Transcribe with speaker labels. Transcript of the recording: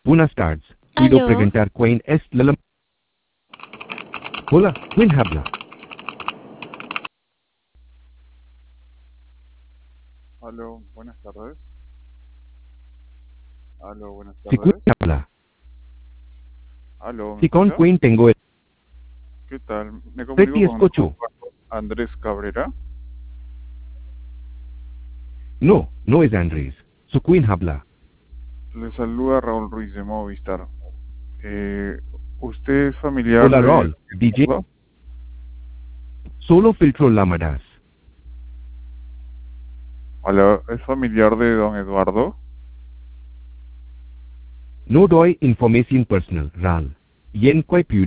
Speaker 1: Buenas tardes. Pido
Speaker 2: Aló.
Speaker 1: preguntar quién es la... Hola, ¿quién habla?
Speaker 3: Aló, buenas tardes. Aló, buenas
Speaker 1: Si quién
Speaker 3: tardes.
Speaker 1: habla.
Speaker 3: Aló, ¿me
Speaker 1: Si con
Speaker 3: escucha?
Speaker 1: quién tengo el...
Speaker 3: ¿Qué tal? Me comunico
Speaker 1: Pretty
Speaker 3: con el
Speaker 1: escucho.
Speaker 3: compañero Andrés Cabrera.
Speaker 1: No, no es Andrés. Su quién habla.
Speaker 3: Le saluda Raúl Ruiz de Movistar. Eh, ¿Usted es familiar
Speaker 1: Hola
Speaker 3: de
Speaker 1: Rol, DJ.
Speaker 3: Eduardo?
Speaker 1: Solo filtro llamadas.
Speaker 3: Hola, ¿es familiar de don Eduardo?
Speaker 1: No doy información personal, Ral. Yen